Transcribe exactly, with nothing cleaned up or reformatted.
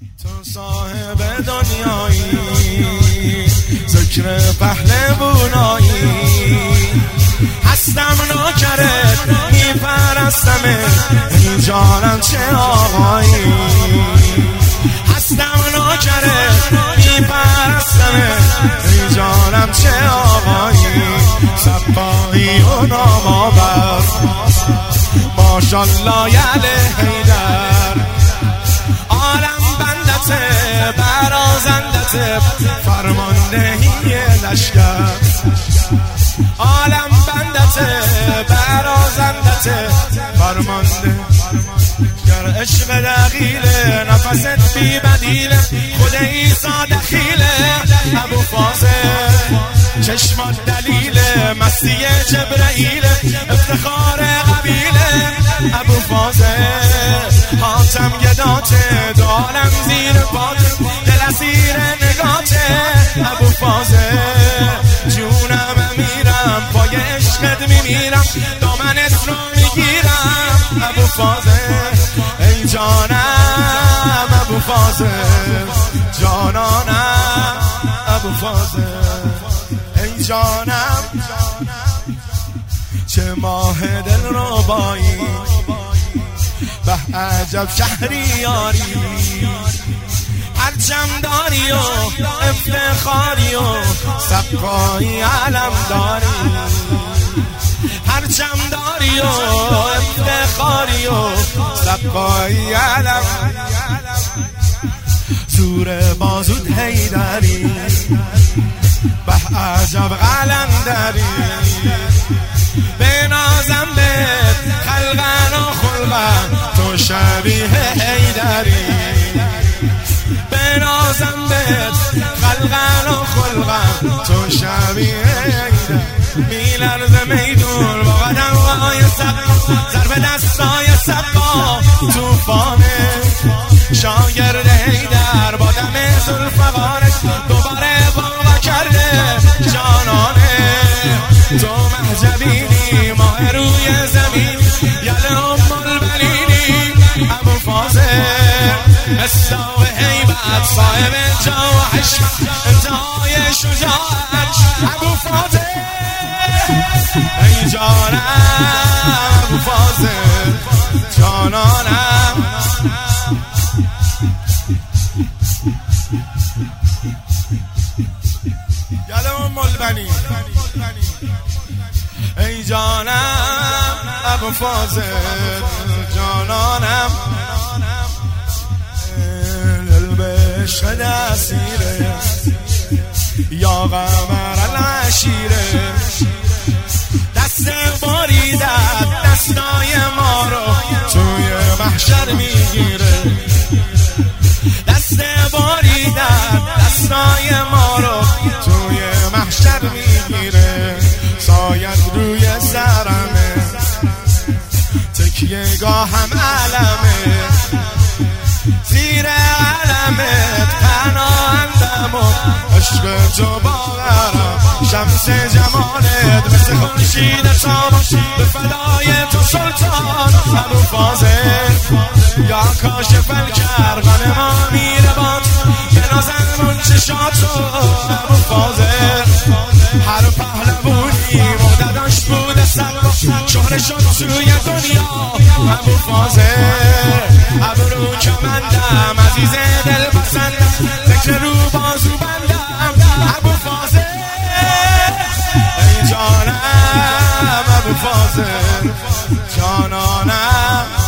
تو صاحب دنیایی، ذکر پهلوانایی، هستم ناکرت میپرستمت، ای جانم چه آقایی. هستم ناکرت میپرستمت، ای جانم چه آقایی. سقایی و نامآور، ماشالله یله حیدر. عالم بندته برازندته، فرماندهی لشکر. عالم بندته برازندته، فرمانده گر عشق دقیله، نفست بی بدیله، خود عیسی دخیله. ابو فاضل چشمات دلیله، مستی جبرائیل، افتخار قبیله. ابو فاضل حاتم گداته، دارم زیر پاته، دل اسیر نگاته. ابو فاضل جونم میرم، پای عشقت میمیرم، دامنت رو میگیرم. ابو فاضل ای جانم، ابو فاضل جانانم. ابو فاضل ای جانم، چه ماه دل ربایی، به عجب شهریاری. پرچم داری و افتخاری و سقایی علم داری. پرچم داری و افتخاری و سقایی علم. زور بازود حیدری، به عجب قلندری. به نازم بهت خلقن و خلقن، تو شبیه حیدری. به نازم بهت خلقن و خلقن، تو شبیه حیدری. میلرزه میدون با قدم های سقا، ضرب دستای سقا. توفانه شاگرد حیدر، با دم ذوالفقارش دوباره باقا کرده. جانانه تو محجبینی، ماه روی زمین، یل ام البنینی. ابو فاضل مصداق هیبت، صاحب جا و حشمت، انتهای شجاعت. ابو فاضل ای جانم، ابو فاضل جانانم. یل ام البنین ای جانم، ابو فاضل جانانم. دل به عشق اسیره، یا قمر العشیره. دست باریدت دستای ما رو توی محشر میگیره. دست باریدت دستای ما رو توی محشر میگیره. سایت روی سرمه، تکیه گاهم علمه. زیر علمت پناهندم و عشق تو باورم. شمس جمالت مثل خورشید تابان، به فدای تو سلطان. ابو فاضل یا کاشف الکرب، ما میره باد به نازمون چشاتو. ابو فاضل هر پهلوانی مقتداش بود سقا، شهره شد توی دنیا. ابو فاضل ابرو کمندم، عزیز دل پسندم، فکر رو بازو بندم. ابو فاضل ای جانم، ابو فاضل جانانم.